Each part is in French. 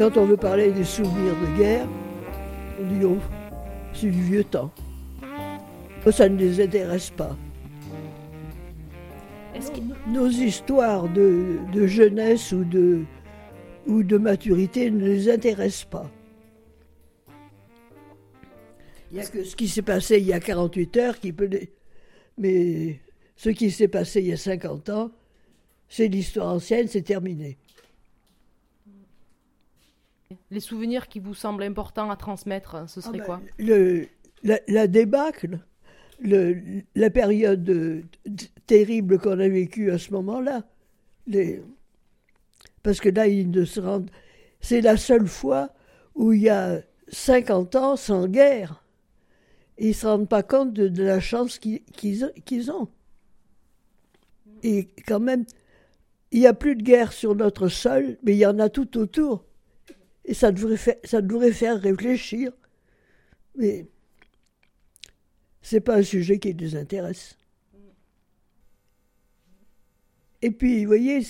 Quand on veut parler des souvenirs de guerre, on dit oh, c'est du vieux temps. Ça ne les intéresse pas. Nos histoires de jeunesse ou de maturité ne les intéressent pas. Il n'y a que ce qui s'est passé il y a 48 heures qui peut... Mais ce qui s'est passé il y a 50 ans, c'est l'histoire ancienne, c'est terminé. Les souvenirs qui vous semblent importants à transmettre, ce serait quoi ? La débâcle, la période terrible qu'on a vécue à ce moment-là. Parce que là, c'est la seule fois où il y a 50 ans sans guerre. Et ils ne se rendent pas compte de la chance qu'ils ont. Et quand même, il n'y a plus de guerre sur notre sol, mais il y en a tout autour. Et ça devrait faire réfléchir. Mais ce n'est pas un sujet qui les intéresse. Et puis, vous voyez,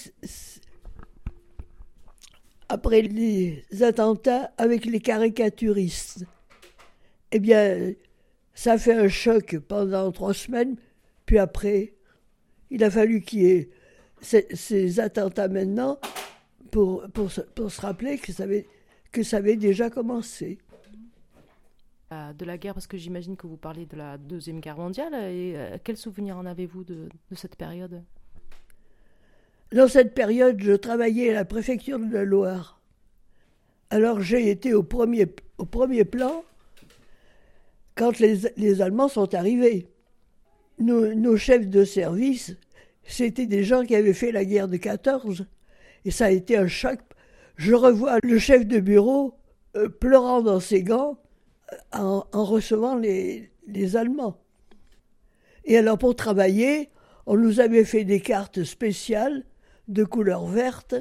après les attentats avec les caricaturistes, eh bien, ça fait un choc pendant 3 semaines, puis après, il a fallu qu'il y ait ces attentats maintenant pour se rappeler que ça avait déjà commencé. De la guerre, parce que j'imagine que vous parlez de la Deuxième Guerre mondiale, et quel souvenir en avez-vous de cette période ? Dans cette période, je travaillais à la préfecture de la Loire. Alors j'ai été au premier plan quand les Allemands sont arrivés. Nos chefs de service, c'était des gens qui avaient fait la guerre de 14. Et ça a été un choc. Je revois le chef de bureau pleurant dans ses gants en recevant les Allemands. Et alors pour travailler, on nous avait fait des cartes spéciales de couleur verte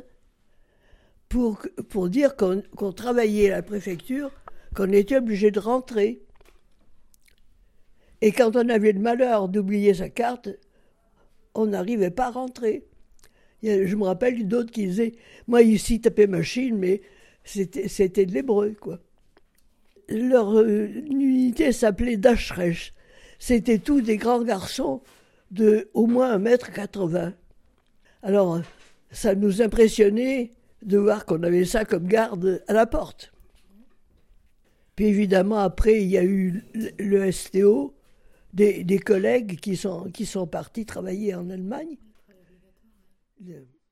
pour dire qu'on travaillait à la préfecture, qu'on était obligé de rentrer. Et quand on avait le malheur d'oublier sa carte, on n'arrivait pas à rentrer. Je me rappelle d'autres qui disaient, moi ici tapais machine, mais c'était de l'hébreu, quoi. Leur unité s'appelait Dachresh. C'était tous des grands garçons de au moins 1,80 m. Alors, ça nous impressionnait de voir qu'on avait ça comme garde à la porte. Puis évidemment, après, il y a eu le STO, des collègues qui sont partis travailler en Allemagne.